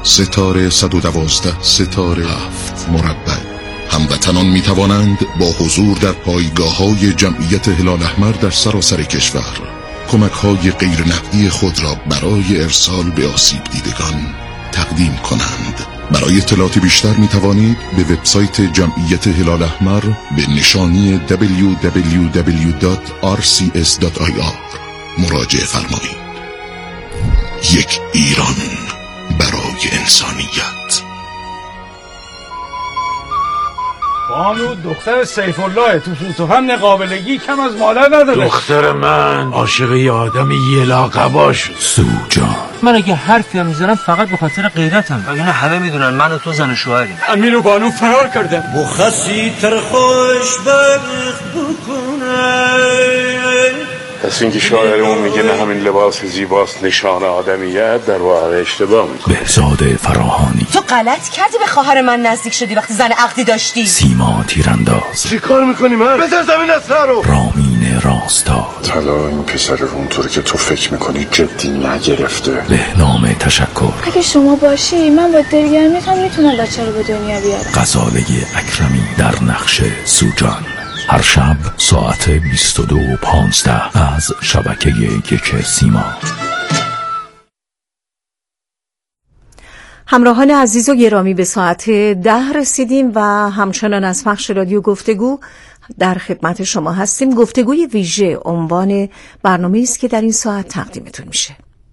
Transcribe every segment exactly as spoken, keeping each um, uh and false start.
ستاره صد و دوازده ستاره هفت مربع. هموطنان می توانند با حضور در پایگاه‌های جمعیت هلال احمر در سراسر کشور کمک‌های غیر نقدی خود را برای ارسال به آسیب دیدگان تقدیم کنند. برای اطلاعات بیشتر می توانید به وبسایت جمعیت هلال احمر به نشانی دبلیو دبلیو دبلیو دات آر سی اس دات آی آر مراجعه فرمایید. یک ایران برای انسانیت. بانو دختر سیف الله تو سوسوهم نقابلگی کم از مادر نداره. دختر من عاشق یه آدم یه لاقبا شد. سوجان. من اگه حرفی هم میزنم فقط به خاطر غیرتم. اگه نه همه میدونن من و تو زن و شوهریم. امین و بانو فرار کردن. بخصی تر خوش بخت بکنه. پس اینکه شاعرمون میگه نه همین لباس زیباست نشان آدمیت، در واقع اشتباه میکنه. بهزاد فراهانی. تو غلط کردی به خواهر من نزدیک شدی وقتی زن عقدی داشتی. سیما تیرانداز. چی کار میکنی من؟ بذار زمین اصلا رو. رامین راستاد. طلا این پسر رو اونطوری که تو فکر میکنی جدی نگرفته. بهنام تشکر. اگه شما باشی من با دلگرمیتم میتونم بچه رو به دنیا بیارم. غزاله اکرمی در نقش سوجان. هر شب ساعت بیست و دو و پانزده از شبکه یک سیما. همراهان عزیز و گرامی، به ساعت ده رسیدیم و همچنان از پخش رادیو گفتگو در خدمت شما هستیم. گفتگوی ویژه عنوان برنامه‌ای است که در این ساعت تقدیمتون میشه.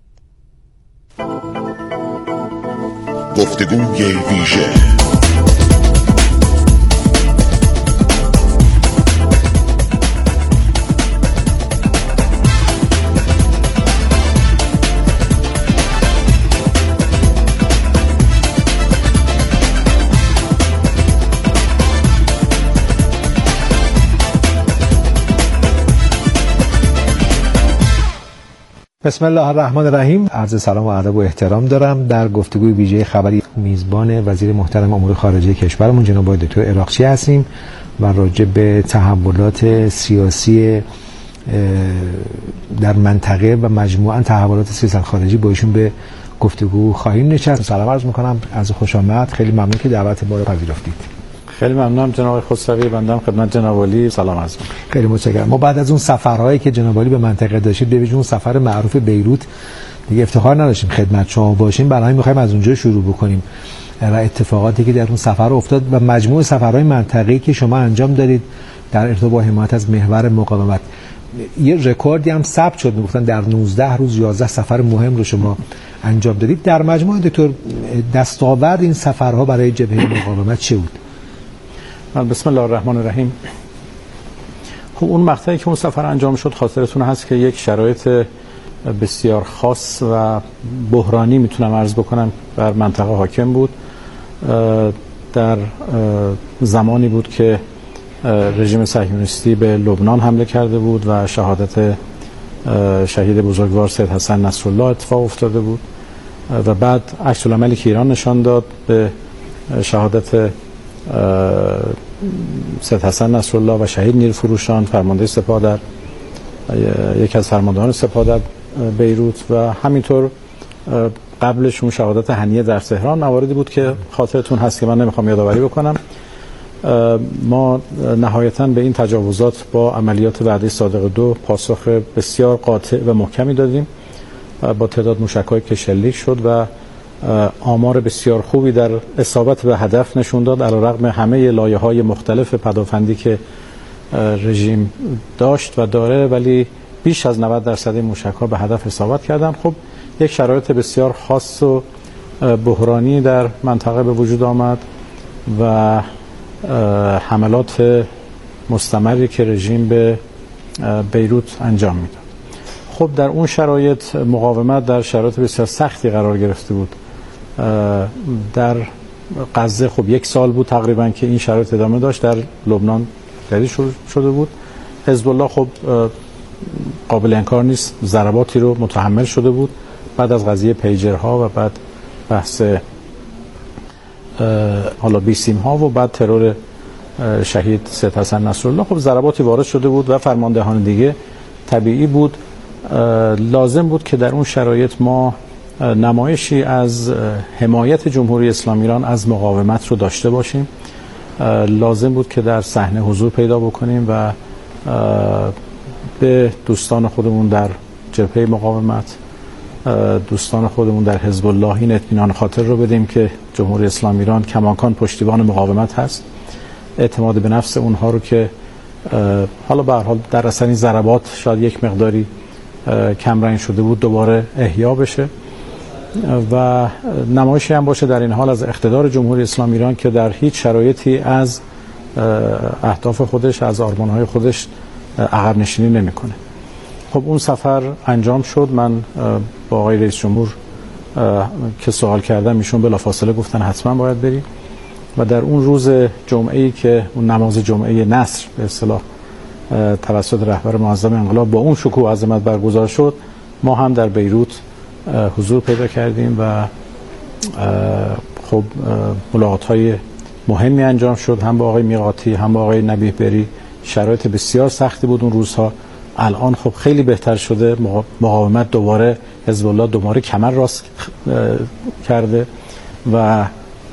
گفتگوی ویژه. بسم الله الرحمن الرحیم. عرض سلام و ادب و احترام دارم. در گفتگوی ویژه خبری میزبان وزیر محترم امور خارجه کشورمون جناب آقای دکتر عراقچی هستیم و راجع به تحولات سیاسی در منطقه و مجموعاً تحولات سیاست خارجی با ایشون به گفتگو خواهیم نشست. سلام عرض می‌کنم، از خوش آمد. خیلی ممنون که دعوت ما رو پذیرفتید. خیلی ممنونم جناب خسروی. بنده خدمت جناب عالی سلام عرض می‌کنم. خیلی متشکرم. ما بعد از اون سفرهایی که جناب عالی به منطقه داشتید، به ویژه اون سفر معروف بیروت، دیگه افتخار نداشتیم خدمت شما باشیم. برای همین می‌خوایم از اونجا شروع بکنیم و اتفاقاتی که در اون سفر افتاد و مجموع سفرهای منطقه‌ای که شما انجام دادید در ارتباط با حمایت از محور مقاومت. یه رکوردی هم ثبت شد، میگفتن در نوزده روز یازده سفر مهم رو شما انجام دادید. در مجموع دکتر دستاورد این سفرها برای جبهه مقاومت چه بود؟ بسم الله الرحمن الرحیم. خب اون مقطعی که اون سفر انجام شد خاطرتون هست که یک شرایط بسیار خاص و بحرانی میتونم عرض بکنم بر منطقه حاکم بود. در زمانی بود که رژیم صهیونیستی به لبنان حمله کرده بود و شهادت شهید بزرگوار سید حسن نصرالله اتفاق افتاده بود و بعد عکس العملی که ایران نشان داد به شهادت سید حسن نصرالله و شهید نیرفروشان فرمانده سپاه در یکی از فرماندهان سپاه در بیروت و همینطور قبلشون شهادت هنیه در تهران، مواردی بود که خاطرتون هست که من نمیخوام یادآوری بکنم. ما نهایتاً به این تجاوزات با عملیات وعده صادق دو پاسخ بسیار قاطع و محکمی دادیم با تعداد موشک‌هایی که شلیک شد و آمار بسیار خوبی در اصابت به هدف نشون داد، علیرغم همه لایه‌های مختلف پدافندی که رژیم داشت و داره، ولی بیش از نود درصد این موشک‌ها به هدف اصابت کردن. خب یک شرایط بسیار خاص و بحرانی در منطقه به وجود آمد و حملات مستمری که رژیم به بیروت انجام میداد. خب در اون شرایط مقاومت در شرایط بسیار سختی قرار گرفته بود. در غزه خب یک سال بود تقریبا که این شرایط ادامه داشت، در لبنان جدی شده بود. حزب الله خب قابل انکار نیست ضرباتی رو متحمل شده بود بعد از قضیه پیجرها و بعد بحث حالا بیسیم ها و بعد ترور شهید سید حسن نصرالله. خب ضرباتی وارد شده بود و فرماندهان دیگه طبیعی بود لازم بود که در اون شرایط ما نمایشی از حمایت جمهوری اسلامی ایران از مقاومت رو داشته باشیم. لازم بود که در صحنه حضور پیدا بکنیم و به دوستان خودمون در جبهه مقاومت، دوستان خودمون در حزب الله این اطمینان خاطر رو بدیم که جمهوری اسلامی ایران کماکان پشتیبان مقاومت هست. اعتماد به نفس اونها رو که حالا به هر حال در اثر این ضربات شاید یک مقداری کمرنگ شده بود دوباره احیا بشه و نمایشی هم باشه در این حال از اقتدار جمهوری اسلامی ایران که در هیچ شرایطی از اهداف خودش، از آرمان‌های خودش عقب نشینی نمی‌کنه. خب اون سفر انجام شد. من با آقای رئیس جمهور که سوال کردم ایشون بلافاصله گفتن حتما باید بریم و در اون روز جمعه‌ای که اون نماز جمعه نصر به اصطلاح توسط رهبر معظم انقلاب با اون شکوه و عظمت برگزار شد، ما هم در بیروت حضور پیدا کردیم و خب ملاقات‌های مهمی انجام شد، هم با آقای میقاتی هم با آقای نبیه بری. شرایط بسیار سختی بود اون روزها. الان خب خیلی بهتر شده. مقاومت دوباره، حزب الله دوباره کمر راست کرده و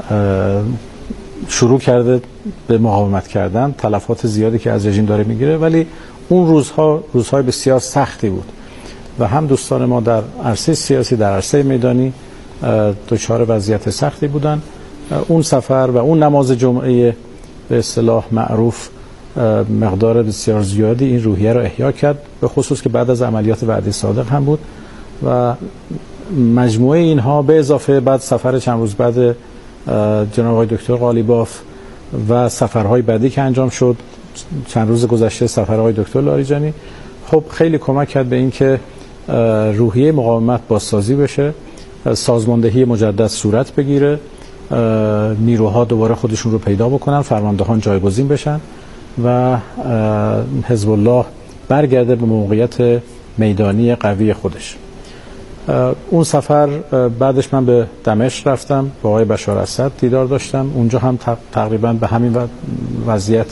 شروع کرده به مقاومت کردن. تلفات زیادی که از رژیم داره میگیره، ولی اون روزها روزهای بسیار سختی بود و هم دوستان ما در عرصه سیاسی، در عرصه میدانی دچار وضعیت سختی بودن. اون سفر و اون نماز جمعه به اصطلاح معروف مقدار بسیار زیادی این روحیه رو احیا کرد، به خصوص که بعد از عملیات وعده صادق هم بود و مجموعه اینها به اضافه بعد سفر چند روز بعد جناب آقای دکتر قالیباف و سفرهای بعدی که انجام شد، چند روز گذشته سفر آقای دکتر لاریجانی، خب خیلی کمک کرد به این که روحیه مقاومت بازسازی بشه، سازماندهی مجدد صورت بگیره، نیروها دوباره خودشون رو پیدا بکنن، فرماندهان جایگزین بشن و حزب الله برگرده به موقعیت میدانی قوی خودش. اون سفر بعدش من به دمشق رفتم، با آقای بشار اسد دیدار داشتم. اونجا هم تقریبا به همین وضعیت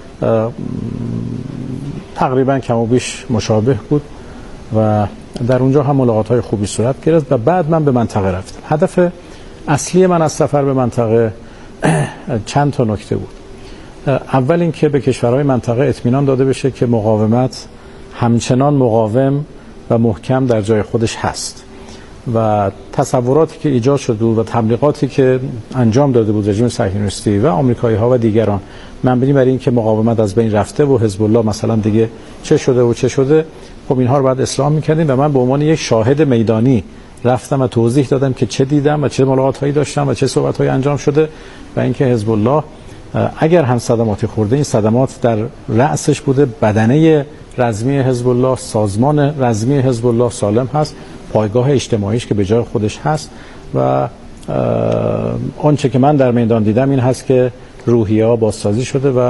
تقریبا کم و بیش مشابه بود و در اونجا هم ملاقات‌های خوبی صورت گرفت و بعد من به منطقه رفتم. هدف اصلی من از سفر به منطقه چند تا نکته بود. اول این که به کشورهای منطقه اطمینان داده بشه که مقاومت همچنان مقاوم و محکم در جای خودش هست و تصوراتی که ایجاد شده بود و تبلیغاتی که انجام داده بود رژیم صهیونیستی و آمریکایی‌ها و دیگران مبنی بر این که مقاومت از بین رفته و حزب الله مثلا دیگه چه شده و چه شده، خب اینها رو بعد اصلاح می‌کردیم و من به عنوان یک شاهد میدانی رفتم و توضیح دادم که چه دیدم و چه ملاقات‌هایی داشتم و چه صحبت‌هایی انجام شده و اینکه حزب الله اگر هم صدماتی خورده، این صدمات در رأسش بوده، بدنه رزمی حزب الله، سازمان رزمی حزب الله سالم هست، پایگاه اجتماعیش که به جای خودش هست و آنچه که من در میدان دیدم این هست که روحیه‌ها بازسازی شده و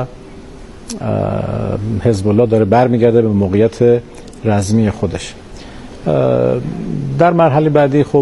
حزب الله داره برمیگرده به موقعیت رزمی خودش. در مرحله بعدی خب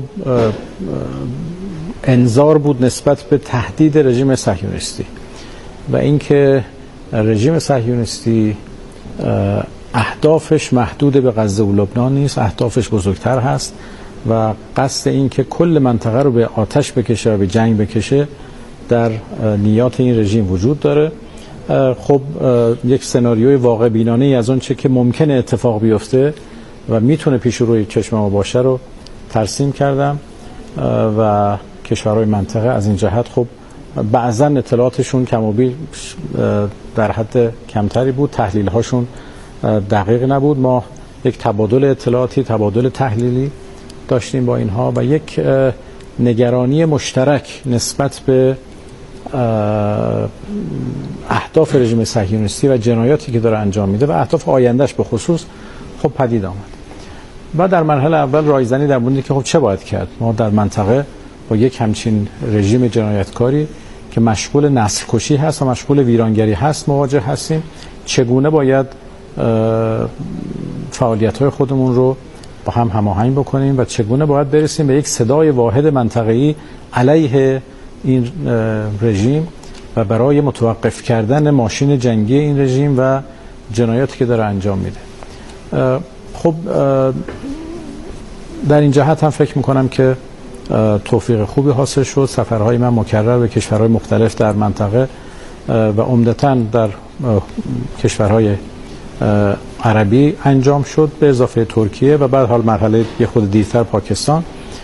انذار بود نسبت به تهدید رژیم صهیونیستی و اینکه رژیم صهیونیستی اهدافش محدود به غزه و لبنان نیست، اهدافش بزرگتر هست و قصد این که کل منطقه رو به آتش بکشه و به جنگ بکشه در نیات این رژیم وجود داره. خب یک سناریوی واقع بینانه ای از اون چه که ممکنه اتفاق بیفته و میتونه پیش روی چشم ما باشه رو ترسیم کردم و کشورهای منطقه از این جهت خب بعضا اطلاعاتشون کم و بیش در حد کمتری بود، تحلیل هاشون دقیق نبود. ما یک تبادل اطلاعاتی، تبادل تحلیلی داشتیم با اینها و یک نگرانی مشترک نسبت به اهداف رژیم صهیونیستی و جنایاتی که داره انجام میده و اهداف آیندهش به خصوص خب پدید آمد. و در مرحله اول رایزنی در مورد که خب چه باید کرد. ما در منطقه با یک همچین رژیم جنایتکاری که مشغول نسل کشی هست و مشغول ویرانگری هست مواجه هستیم. چگونه باید فعالیت‌های خودمون رو با هم هماهنگ بکنیم و چگونه باید برسیم به یک صدای واحد منطقه‌ای علیه این رژیم و برای متوقف کردن ماشین جنگی این رژیم و جنایاتی که داره انجام میده. خب در این جهت هم فکر میکنم که توفیق خوبی حاصل شد. سفرهای من مکرر به کشورهای مختلف در منطقه و عمدتاً در کشورهای عربی انجام شد به اضافه ترکیه و بعد حال مرحله یه خود دیرتر پاکستان.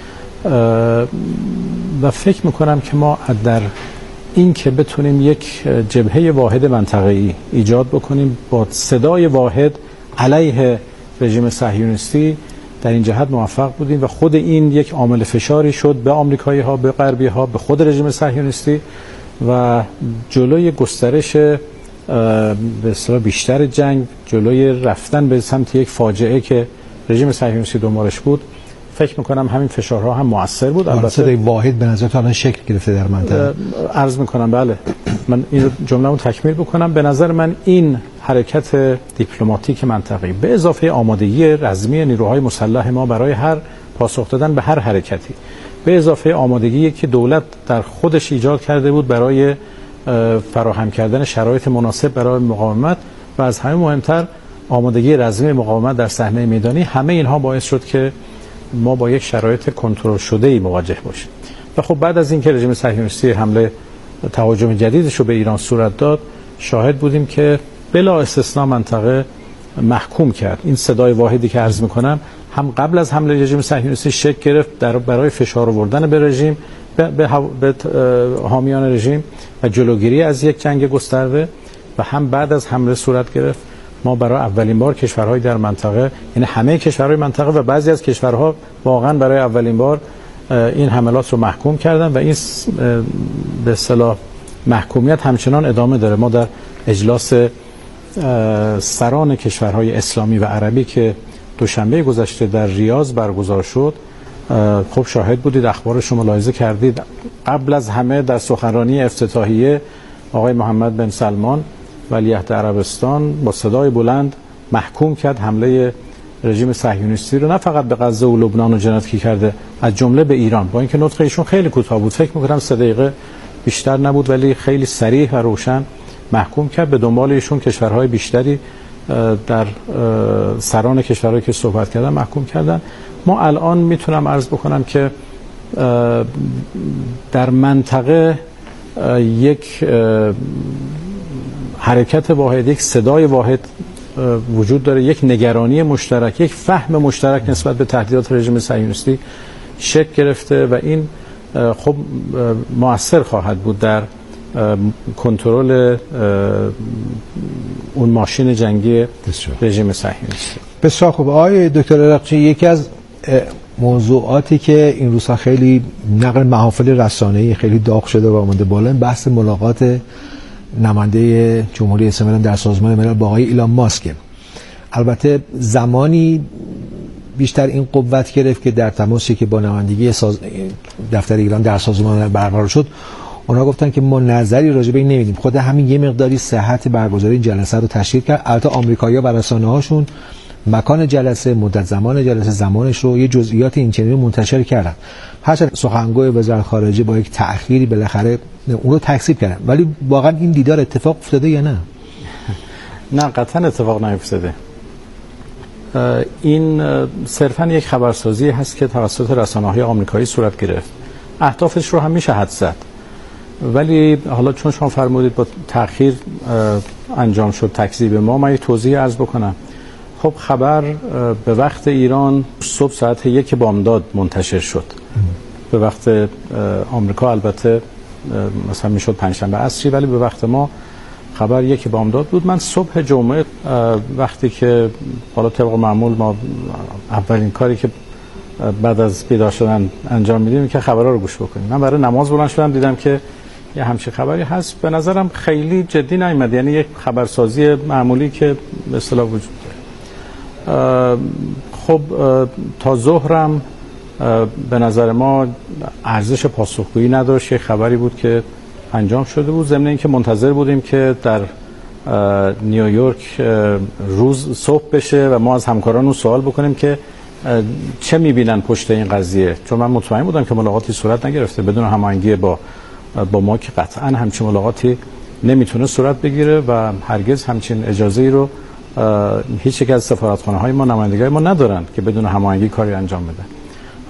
و فکر میکنم که ما در این که بتونیم یک جبهه واحد منطقه‌ای ایجاد بکنیم با صدای واحد علیه رژیم صهیونیستی، در این جهت موفق بودیم و خود این یک عامل فشاری شد به آمریکایی ها، به غربی ها، به خود رژیم صهیونیستی و جلوی گسترش به اصطلاح بیشتر جنگ، جلوی رفتن به سمت یک فاجعه که رژیم صهیونیستی دنبالش بود، فکر میکنم همین فشارها هم مؤثر بود. البته واحد به نظر تو الان شکل گرفته در منطقه. عرض میکنم بله، من این جمله‌مو تکمیل بکنم. به نظر من این حرکت دیپلماتیک منطقه‌ای به اضافه آمادگی رزمی نیروهای مسلح ما برای هر پاسخ دادن به هر حرکتی، به اضافه آمادگی که دولت در خودش ایجاد کرده بود برای فراهم کردن شرایط مناسب برای مقاومت و از همه مهمتر آمادگی رزمی مقاومت در صحنه میدانی، همه اینها باعث شد که ما با یک شرایط کنترل شده‌ای مواجه باشیم. و خب بعد از اینکه رژیم صهیونیستی حمله تهاجم جدیدش رو به ایران صورت داد، شاهد بودیم که بلا استثنا منطقه محکوم کرد. این صدای واحدی که عرض میکنم هم قبل از حمله رژیم صهیونیستی شکل گرفت در برای فشار آوردن به رژیم، به, به, به حامیان رژیم و جلوگیری از یک جنگ گسترده، و هم بعد از حمله صورت گرفت. ما برای اولین بار کشورهای در منطقه، یعنی همه کشورهای منطقه و بعضی از کشورها واقعا برای اولین بار این حملات رو محکوم کردن و این به اصطلاح محکومیت همچنان ادامه داره. ما در اجلاس سران کشورهای اسلامی و عربی که دوشنبه گذشته در ریاض برگزار شد، خب شاهد بودید، اخبارش رو ملاحظه کردید. قبل از همه در سخنرانی افتتاحیه آقای محمد بن سلمان ولیعهد عربستان با صدای بلند محکوم کرد حمله رژیم صهیونیستی رو، نه فقط به غزه و لبنان و جنایتی کرده، از جمله به ایران. با اینکه نطق ایشون خیلی کوتاه بود، فکر می‌کنم سه دقیقه بیشتر نبود، ولی خیلی صریح و روشن محکوم کرد. به دنبال ایشون کشورهای بیشتری در سران کشورهایی که صحبت کردن محکوم کردن. ما الان میتونم عرض بکنم که در منطقه یک حرکت واحد، یک صدای واحد وجود داره، یک نگرانی مشترک، یک فهم مشترک نسبت به تهدیدات رژیم صهیونیستی شکل گرفته و این خب مؤثر خواهد بود در کنترل اون ماشین جنگی رژیم صهیونیستی. بسیار خوب. آقای دکتر عراقچی، یکی از موضوعاتی که این روزها خیلی نقل محافل رسانه‌ای خیلی داغ شده و اومده بالا، بحث ملاقات نماینده جمهوری اسلامی در سازمان ملل با آقای ایلان ماسک. البته زمانی بیشتر این قوت گرفت که در تماسی که با نمایندگی ساز... دفتر ایران در سازمان ملل برقرار شد، اونا گفتن که ما نظری راجع به این نمیدیم. خود همین یه مقداری صحت برگزاری این جلسه رو تشکیل کرد. البته آمریکایی‌ها و رسانه‌هاشون مکان جلسه، مدت زمان جلسه، زمانش رو، یه جزئیات این چنینی منتشر کردن. هرچند سخنگوی وزارت خارجه با یک تأخیری بالاخره اون رو تکذیب کردن، ولی واقعا این دیدار اتفاق افتاده یا نه؟ نه، قطعا اتفاق نیفتاده. این صرفا یک خبرسازی هست که توسط رسانه‌های آمریکایی صورت گرفت. اهدافش رو هم میشه حدس زد، ولی حالا چون شما فرمودید با تأخیر انجام شد تکذیب ما، من یک توضیح عرض بکنم. خب خبر به وقت ایران صبح ساعت یک بامداد منتشر شد. به وقت آمریکا البته مثلا میشد پنجشنبه عصری، ولی به وقت ما خبر یک بامداد بود. من صبح جمعه وقتی که حالا طبق معمول ما اولین کاری که بعد از بیدار شدن انجام میدیم که خبرها رو گوش بکنیم، من برای نماز بلند شدم، دیدم که یه همچین خبری هست. به نظرم خیلی جدی نیامد، یعنی یک خبرسازی معمولی که به اصطلاح وجود داره. خب تا ظهرم به نظر ما ارزش پاسخگویی نداشت. یک خبری بود که انجام شده بود، ضمن اینکه منتظر بودیم که در نیویورک روز صبح بشه و ما از همکارانمون سوال بکنیم که چه میبینن پشت این قضیه، چون من مطمئن بودم که ملاقاتی صورت نگرفته بدون هماهنگی با با ما که قطعا همچین ملاقاتی نمیتونه صورت بگیره و هرگز همچین اجازه‌ای رو هیچ یک از سفارتخانه‌های ما، نمایندگی‌های ما ندارن که بدون هماهنگی کاری انجام بدن.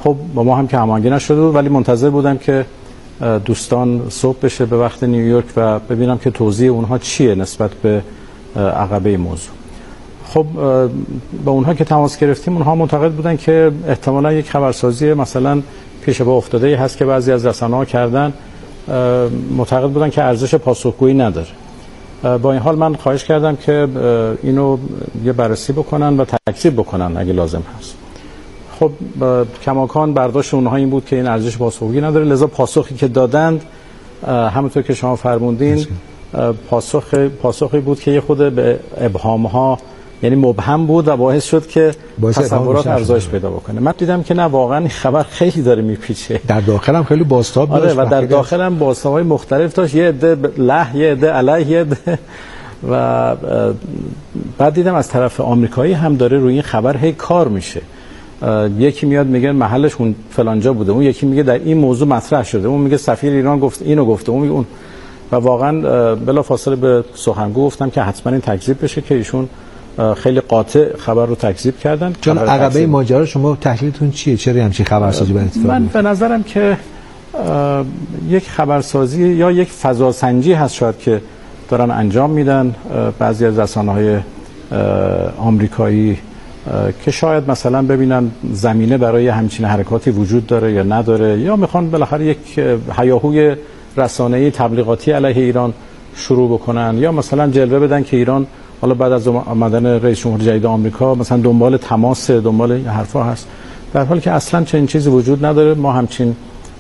خب با ما هم که هماهنگی نشده بود، ولی منتظر بودم که دوستان صبح بشه به وقت نیویورک و ببینم که توضیح اونها چیه نسبت به عقبه موضوع. خب با اونها که تماس گرفتیم، اونها معتقد بودن که احتمالا یک خبرسازی مثلا پیش پا افتاده هست که بعضی از رسانه‌ها کردن، معتقد بودن که ارزش پاسخگویی نداره. با این حال من خواهش کردم که اینو یه بررسی بکنن و تکذیب بکنن اگه لازم هست. خب کماکان برداشت اونها این بود که این ارزش پاسخگویی نداره، لذا پاسخی که دادند همونطور که شما فرمودین پاسخ پاسخی بود که یه خود به ابهام‌ها یعنی مبهم بود و باعث شد که تصورات افزایش پیدا بکنه. من دیدم که نه، واقعا خبر خیلی داره میپیچه. در داخل هم خیلی بازتاب داشت. آره و در داخل هم بازتاب‌های مختلف داشت، یه عده له، یه عده علیه، یه عده و بعد دیدم از طرف آمریکایی هم داره روی این خبر هی کار میشه. یکی میاد میگه محلش اون فلانجا بوده، اون یکی میگه در این موضوع مطرح شده، اون میگه سفیر ایران گفت اینو گفته، اون میگه اون. و واقعا بلافاصله به سخنگو گفتم که حتما این تکذیب بشه که ایشون خیلی قاطع خبر رو تکذیب کردن. چون عقبه ماجرا شما تحلیلتون چیه؟ چرا همچین خبرسازی باید اتفاق من به نظرم که یک خبرسازی یا یک فضاسنجی هست شاید که دارن انجام میدن بعضی از رسانه‌های آمریکایی که شاید مثلا ببینن زمینه برای همچین حرکاتی وجود داره یا نداره، یا میخوان بالاخره یک هیاهوی رسانه‌ای تبلیغاتی علیه ایران شروع بکنن، یا مثلا جلوه بدن که ایران حالا بعد از آمدن رئیس جمهور جدید آمریکا مثلا دنبال تماس، دنبال این حرفا هست، در حالی که اصلا چنین چیزی وجود نداره. ما همچین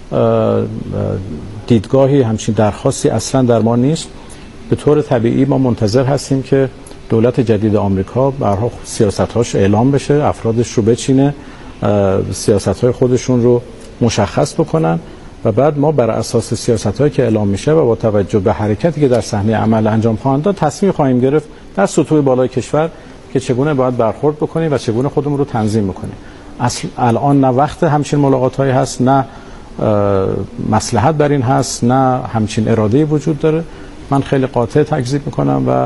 دیدگاهی، همچین درخواستی اصلا در ما نیست. به طور طبیعی ما منتظر هستیم که دولت جدید آمریکا به هر حال سیاست‌هاش اعلام بشه، افرادش رو بچینه، سیاست‌های خودشون رو مشخص بکنن و بعد ما بر اساس سیاست‌هایی که اعلام میشه و با توجه به حرکتی که در صحنه عمل انجام خواهند داد تصمیم خواهیم گرفت در سطوح بالای کشور که چگونه باید برخورد بکنیم و چگونه خودمون رو تنظیم بکنیم. اصل الان نه وقت همچین ملاقات‌هایی هست، نه مصلحت بر این هست، نه همچین اراده‌ای وجود داره. من خیلی قاطع تکذیب میکنم و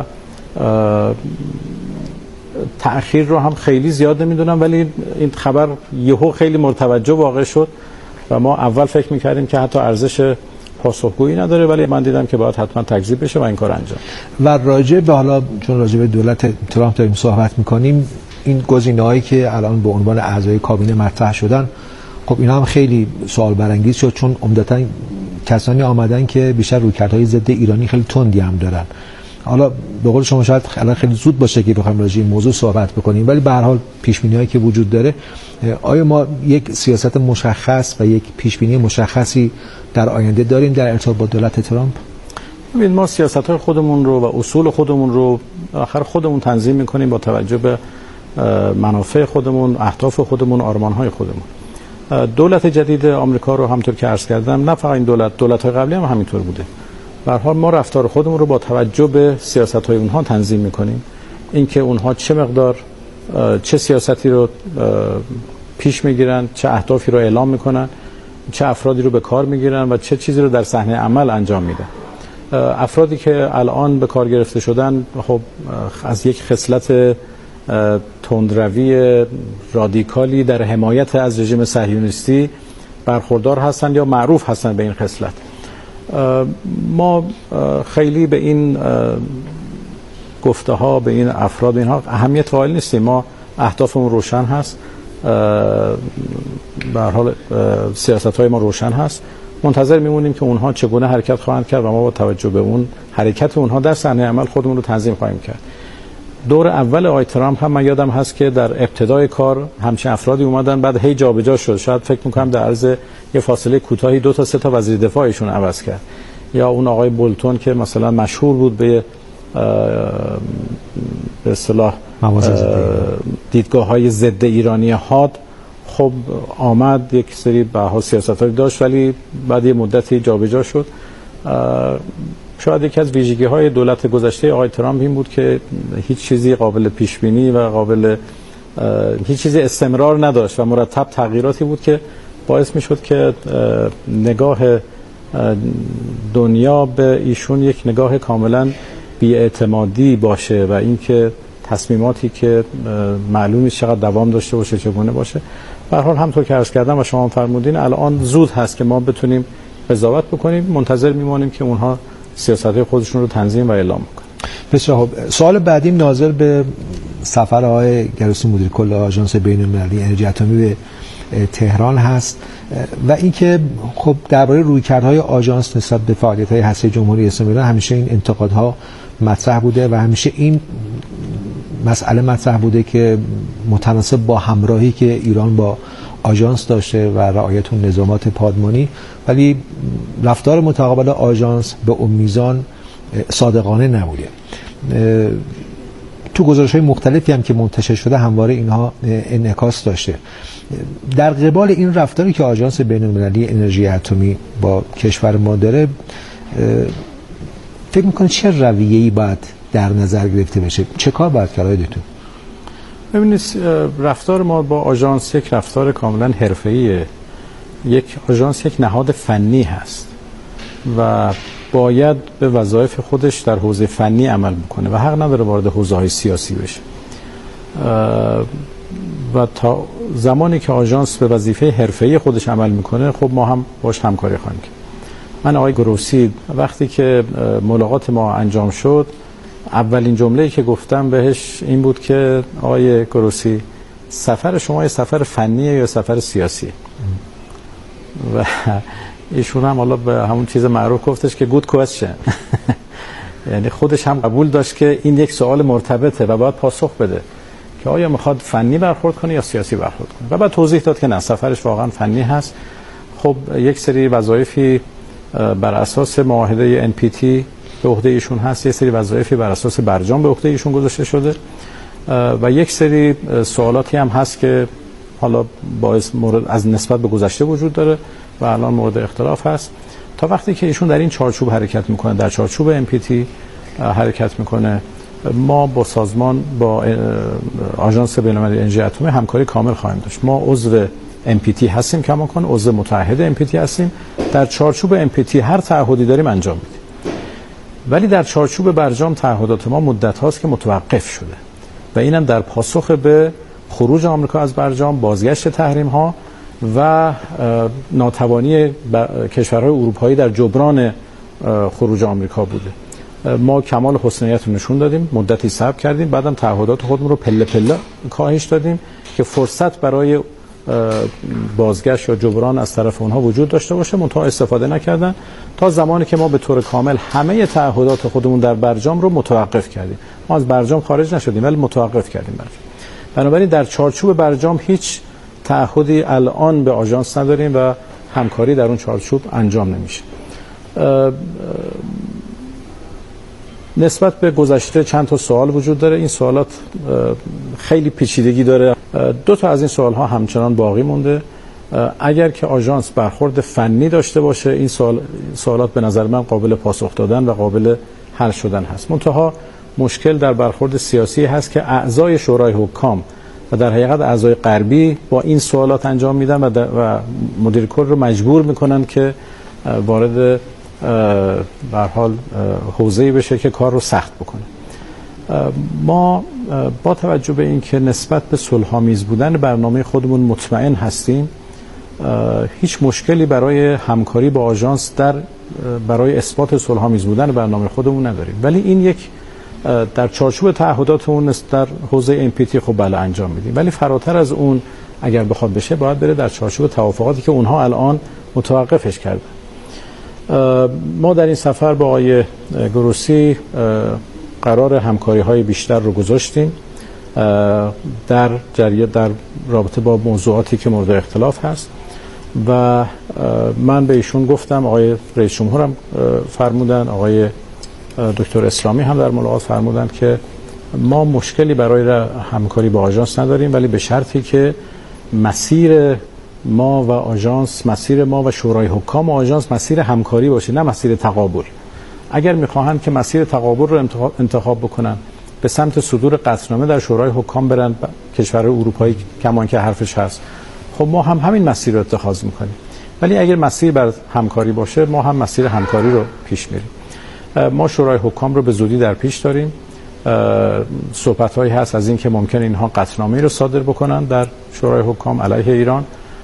تأخیر رو هم خیلی زیاد نمیدونم، ولی این خبر یهو خیلی مرتوجه واقع شد و ما اول فکر میکردیم که حتی ارزش پاسخگویی نداره، ولی من دیدم که باید حتما تکذیب بشه و این کار انجام. و راجع به حالا چون راجع به دولت ترامپ داریم صحبت میکنیم، این گزینه‌هایی که الان به عنوان اعضای کابینه مطرح شدن، خب اینا هم خیلی سوال برانگیز شد، چون عمدتاً کسانی آمدن که بیشتر رویکردهای ضد ایرانی خیلی تندی هم دارن. حالا به قول شما شاید الان خیلی زود باشه که بخوایم راجع به این موضوع صحبت بکنیم، ولی به هر حال پیش بینی‌هایی که وجود داره، آیا ما یک سیاست مشخص و یک پیش بینی مشخصی در آینده داریم در ارتباط با دولت ترامپ؟ ببین، ما سیاست‌های خودمون رو و اصول خودمون رو آخر خودمون تنظیم می‌کنیم با توجه به منافع خودمون، اهداف خودمون، آرمان‌های خودمون. دولت جدید آمریکا رو همونطور که عرض کردم، نه فقط این دولت، دولت‌های قبلی هم همینطور بوده. به هر حال ما رفتار خودمون رو با توجه به سیاست‌های اونها تنظیم می‌کنیم. اینکه اونها چه مقدار چه سیاستی رو پیش می‌گیرن، چه اهدافی رو اعلام می‌کنن، چه افرادی رو به کار می‌گیرن و چه چیزی رو در صحنه عمل انجام میدن. افرادی که الان به کار گرفته شدن، خب از یک خصلت تندروی رادیکالی در حمایت از رژیم صهیونیستی برخوردار هستند یا معروف هستند به این خصلت. ما خیلی به این گفته ها، به این افراد اینها اهمیت قائل نیستیم. ما اهدافمون روشن هست، به هر حال سیاست های ما روشن هست. منتظر میمونیم که اونها چگونه حرکت خواهند کرد و ما با توجه به اون حرکت اونها در صحنه عمل خودمون رو تنظیم خواهیم کرد. دور اول آقای ترامپ هم من یادم هست که در ابتدای کار همچین افرادی اومدن، بعد هی جابجا شد. شاید فکر می‌کنم در عرض یه فاصله کوتاهی دو تا سه تا وزیر دفاعشون عوض کرد. یا اون آقای بولتون که مثلا مشهور بود به به اصطلاح دیدگاه‌های ضد ایرانی حاد، خب آمد یک سری به سیاست‌هایی داشت ولی بعد یه مدتی جابجا شد. شاید یکی از ویژگی‌های دولت گذشته آقای ترامپ این بود که هیچ چیزی قابل پیش‌بینی و قابل هیچ چیزی استمرار نداشت و مرتب تغییراتی بود که باعث می‌شد که نگاه دنیا به ایشون یک نگاه کاملاً بی‌اعتمادی باشه و اینکه تصمیماتی که معلوم نیست چقدر دوام داشته باشه چگونه باشه. به هر حال همونطور که عرض کردم و شما هم فرمودین الان زود هست که ما بتونیم قضاوت بکنیم، منتظر میمونیم که اونها سیاست‌های خودشون رو تنظیم و اعلام کنن. بسیار خوب. سوال بعدیم ناظر به سفر آقای گروسی مدیر کل آژانس بین‌المللی انرژی اتمی به تهران هست و اینکه خب درباره رویکردهای آژانس نسبت به فعالیت‌های هسته جمهوری اسلامی ایران همیشه این انتقادها مطرح بوده و همیشه این مسئله مطرح بوده که متناسب با همراهی که ایران با آژانس داشته و رعایت نظامات پادمانی، ولی رفتار متقابل آژانس به اون میزان صادقانه نبوده. تو گزارش‌های مختلفی هم که منتشر شده همواره اینها انعکاس داشته. در قبال این رفتاری که آژانس بین‌المللی انرژی اتمی با کشور ما داره، فکر می‌کنید چه رویه‌ای باید در نظر گرفته بشه؟ چه کار باید کرد آقای دکتر؟ ببینید رفتار ما با آژانس یک رفتار کاملا حرفه‌ایه. یک آژانس یک نهاد فنی هست و باید به وظایف خودش در حوزه فنی عمل میکنه و حق نداره وارد حوزه‌های سیاسی بشه. و تا زمانی که آژانس به وظیفه حرفه‌ای خودش عمل میکنه، خب ما هم باش همکاری خواهیم کرد. من آقای گروسی وقتی که ملاقات ما انجام شد، اولین جمله‌ای که گفتم بهش این بود که آقای گروسی، سفر شما یه سفر فنیه یا سفر سیاسیه؟ و ایشون هم حالا به همون چیز معروف گفتش که good question. یعنی خودش هم قبول داشت که این یک سوال مرتبطه و باید پاسخ بده که آیا میخواد فنی برخورد کنه یا سیاسی برخورد کنه. و بعد توضیح داد که نه، سفرش واقعا فنی هست. خب یک سری وظایفی بر اساس معاهده ان پی تی به عهده ایشون هست، یک سری وظایفی بر اساس برجام به عهده ایشون گذاشته شده و یک سری سوالاتی هم هست که حالا باعث مورد از نسبت به گذشته وجود داره و الان مورد اختلاف هست. تا وقتی که ایشون در این چارچوب حرکت میکنه، در چارچوب ان پی تی حرکت میکنه، ما با سازمان با آژانس بین‌المللی انرژی اتمی همکاری کامل خواهیم داشت. ما عضو ان پی تی هستیم، کماکان عضو متحد ان پی تی هستیم. در چارچوب ان پی تی هر تعهدی داریم انجام میدیم. ولی در چارچوب برجام تعهدات ما مدت هاست که متوقف شده و اینم در پاسخ به خروج آمریکا از برجام، بازگشت تحریم ها و ناتوانی کشورهای اروپایی در جبران خروج آمریکا بوده. ما کمال حسنیت رو نشون دادیم، مدتی صبر کردیم، بعدم تعهدات خودمون رو پله پله کاهش دادیم که فرصت برای بازگشت یا جبران از طرف اونها وجود داشته باشه، منتها استفاده نکردن تا زمانی که ما به طور کامل همه تعهدات خودمون در برجام رو متوقف کردیم. ما از برجام خارج نشدیم ولی متوقف کردیم برجام. بنابراین در چارچوب برجام هیچ تعهدی الان به آژانس نداریم و همکاری در اون چارچوب انجام نمیشه. نسبت به گذشته چند تا سوال وجود داره. این سوالات خیلی پیچیدگی داره. دو تا از این سوال ها همچنان باقی مونده. اگر که آژانس برخورد فنی داشته باشه، این سوال سوالات به نظر من قابل پاسخ دادن و قابل حل شدن هست. منتها مشکل در برخورد سیاسی هست که اعضای شورای حکام و در حقیقت اعضای غربی با این سوالات انجام میدن و, و مدیر کل رو مجبور میکنن که وارد به هر حال حوزه‌ای بشه که کار رو سخت بکنه. ما با توجه به اینکه نسبت به صلح‌آمیز بودن برنامه خودمون مطمئن هستیم، هیچ مشکلی برای همکاری با آژانس در برای اثبات صلح‌آمیز بودن برنامه خودمون نداریم. ولی این یک در چارچوب تعهداتمون در حوزه ان پی تی خب بله انجام میدیم، ولی فراتر از اون اگر بخواد بشه باید بره در چارچوب توافقاتی که اونها الان متوقفش کردن. ما در این سفر با آقای گروسی قرار همکاری های بیشتر رو گذاشتیم در جریان در رابطه با موضوعاتی که مورد اختلاف هست و من به ایشون گفتم، آقای رئیس جمهور هم فرمودن، آقای دکتر اسلامی هم در ملاقات فرمودند که ما مشکلی برای همکاری با آژانس نداریم، ولی به شرطی که مسیر ما و آژانس، مسیر ما و شورای حکام و آژانس مسیر همکاری باشه، نه مسیر تقابل. اگر میخواهند که مسیر تقابل رو انتخاب بکنن، به سمت صدور قطعنامه در شورای حکام برن، کشورهای اروپایی کمان که حرفش هست، خب ما هم همین مسیر رو اتخاذ میکنیم. ولی اگر مسیر بر همکاری باشه، ما هم مسیر همکاری رو پیش میریم. ما شورای حکام رو به زودی در پیش داریم صحبت‌هایی هست از این که ممکن اینها قطعنامه‌ای رو صادر بکنن در شورای حکام علیه ایران.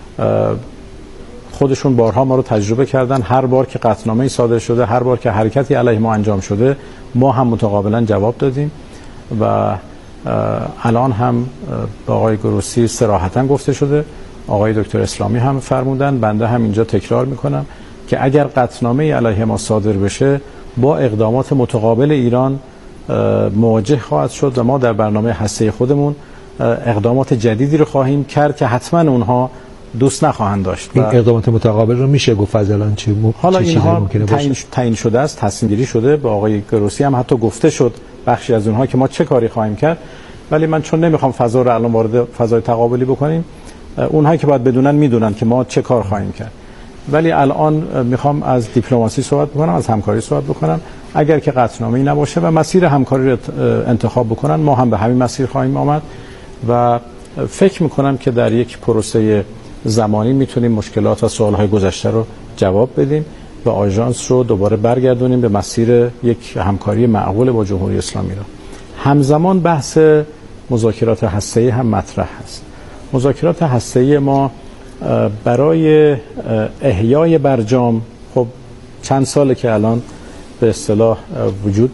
خودشون بارها ما رو تجربه کردن، هر بار که قطعنامه‌ای صادر شده، هر بار که حرکتی علیه ما انجام شده، ما هم متقابلا جواب دادیم و الان هم با آقای گروسی صراحتاً گفته شده، آقای دکتر اسلامی هم فرمودن، بنده هم اینجا تکرار میکنم که اگر قطعنامه‌ای علیه ما صادر بشه با اقدامات متقابل ایران مواجه خواهد شد و ما در برنامه هسته خودمون اقدامات جدیدی رو خواهیم کرد که حتما اونها دوست نخواهند داشت. این اقدامات متقابل رو میشه گفت از الان چه م... حالا چه اینها تعیین تعیین شده است، تصمیم گیری شده، با آقای گروسی هم حتی گفته شد بخشی از اونها که ما چه کاری خواهیم کرد، ولی من چون نمیخوام فضا رو الان وارد فضای تقابلی بکنیم، اونهایی که باید بدونن میدونن که ما چه کار خواهیم کرد. ولی الان میخوام از دیپلماسی صحبت بکنم، از همکاری صحبت بکنم. اگر که قطعنامه‌ای نباشه و مسیر همکاری رو انتخاب بکنن، ما هم به همین مسیر خواهیم آمد و فکر میکنم که در یک پروسه زمانی میتونیم مشکلات و سوالهای گذشته رو جواب بدیم و آژانس رو دوباره برگردونیم به مسیر یک همکاری معقول با جمهوری اسلامی رو. همزمان بحث مذاکرات هسته‌ای هم مطرح هست. مذاکرات هسته‌ای ما برای احیای برجام، خب چند ساله که الان به اصطلاح وجود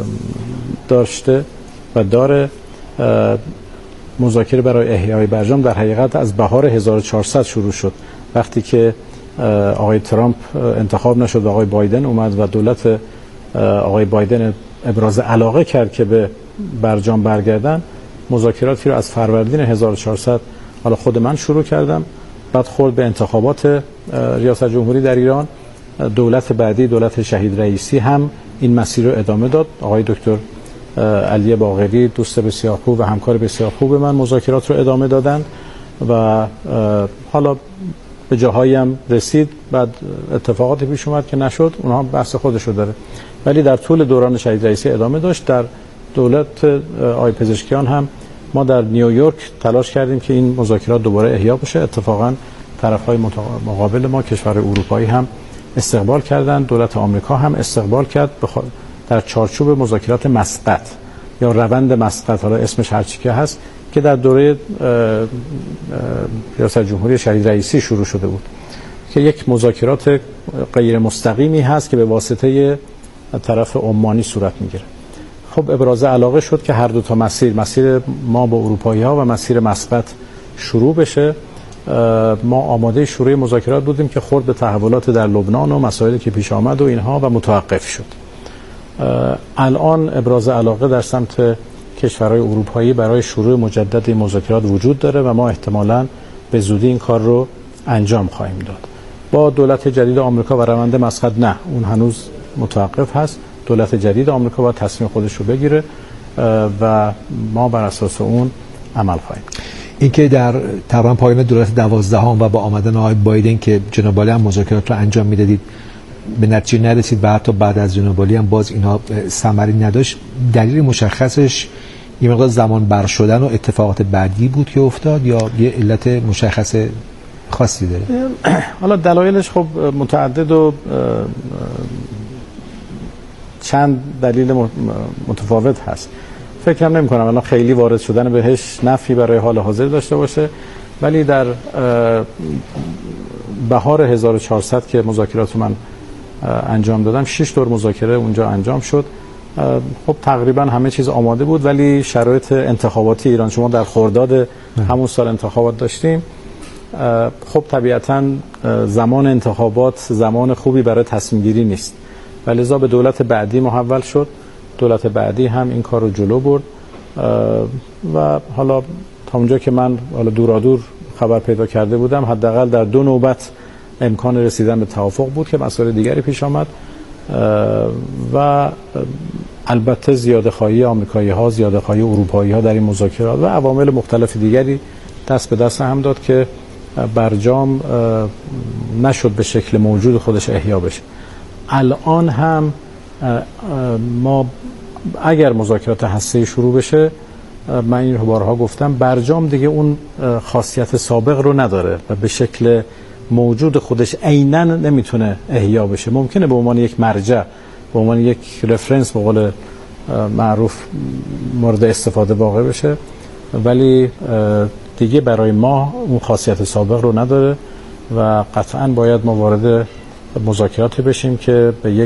داشته و داره. مذاکره برای احیای برجام در حقیقت از بهار هزار و چهارصد شروع شد، وقتی که آقای ترامپ انتخاب نشد و آقای بایدن اومد و دولت آقای بایدن ابراز علاقه کرد که به برجام برگردن. مذاکراتی رو از فروردین هزار و چهارصد حالا خود من شروع کردم، بعد خورد به انتخابات ریاست جمهوری در ایران. دولت بعدی، دولت شهید رئیسی، هم این مسیر رو ادامه داد. آقای دکتر علی باقری دوست بسیار خوب و همکار بسیار خوب من مذاکرات رو ادامه دادند و حالا به جاهایی هم رسید، بعد اتفاقاتی پیش اومد که نشد، اونها بحث خودش رو داره، ولی در طول دوران شهید رئیسی ادامه داشت. در دولت آقای پزشکیان هم ما در نیویورک تلاش کردیم که این مذاکرات دوباره احیا بشه. اتفاقا طرف‌های مقابل ما، کشور اروپایی هم استقبال کردند، دولت آمریکا هم استقبال کرد بخ... در چارچوب مذاکرات مسقط یا روند مسقط، حالا اسمش هر چی که هست، که در دوره ریاست جمهوری شهید رئیسی شروع شده بود، که یک مذاکرات غیر مستقیمی هست که به واسطه طرف عمانی صورت میگیره. خب ابراز علاقه شد که هر دو تا مسیر، مسیر ما با اروپایی‌ها و مسیر مسقط شروع بشه. ما آماده شروع مذاکرات بودیم که خورد به تحولات در لبنان و مسائلی که پیش آمد و اینها و متوقف شد. الان ابراز علاقه در سمت کشورهای اروپایی برای شروع مجدد این مذاکرات وجود داره و ما احتمالاً به زودی این کار رو انجام خواهیم داد. با دولت جدید آمریکا و روند مسقط نه، اون هنوز متوقف هست. دولت جدید آمریکا باید تصمیم خودش رو بگیره و ما بر اساس اون عمل خواهیم. اینکه در تقریبا پایان دولت دوازدهم و با آمدن آقای بایدن که جناب عالی هم مذاکرات رو انجام میدادید به نتیجه نرسید و حتی بعد از جناب عالی هم باز اینا ثمری نداشت، دلیل مشخصش یه مقدار زمان بر شدن و اتفاقات بعدی بود که افتاد یا یه علت مشخص خاصی داره؟ حالا دلایلش خب متعدد و چند دلیل متفاوت هست. فکرم نمی کنم الان خیلی وارد شدن بهش نفعی برای حال حاضر داشته باشه، ولی در بهار هزار و چهارصد که مذاکرات من انجام دادم، شش دور مذاکره اونجا انجام شد. خب تقریبا همه چیز آماده بود، ولی شرایط انتخاباتی ایران، شما در خرداد همون سال انتخابات داشتیم، خب طبیعتا زمان انتخابات زمان خوبی برای تصمیم گیری نیست و لذا به دولت بعدی محول شد. دولت بعدی هم این کار رو جلو برد و حالا تا اونجا که من حالا دورادور خبر پیدا کرده بودم، حداقل در دو نوبت امکان رسیدن به توافق بود که مسائل دیگری پیش آمد و البته زیاده‌خواهی آمریکایی‌ها، زیاده‌خواهی اروپایی‌ها در این مذاکرات و عوامل مختلف دیگری دست به دست هم داد که برجام نشد به شکل موجود خودش احیا بشه. الان هم ما اگر مذاکرات هسته‌ای شروع بشه، من این رو بارها گفتم، برجام دیگه اون خاصیت سابق رو نداره و به شکل موجود خودش عیناً نمیتونه احیا بشه. ممکنه به عنوان یک مرجع، به عنوان یک رفرنس، به قول معروف مورد استفاده واقع بشه، ولی دیگه برای ما اون خاصیت سابق رو نداره و قطعاً باید ما وارد مذاکراتی بشیم که به یک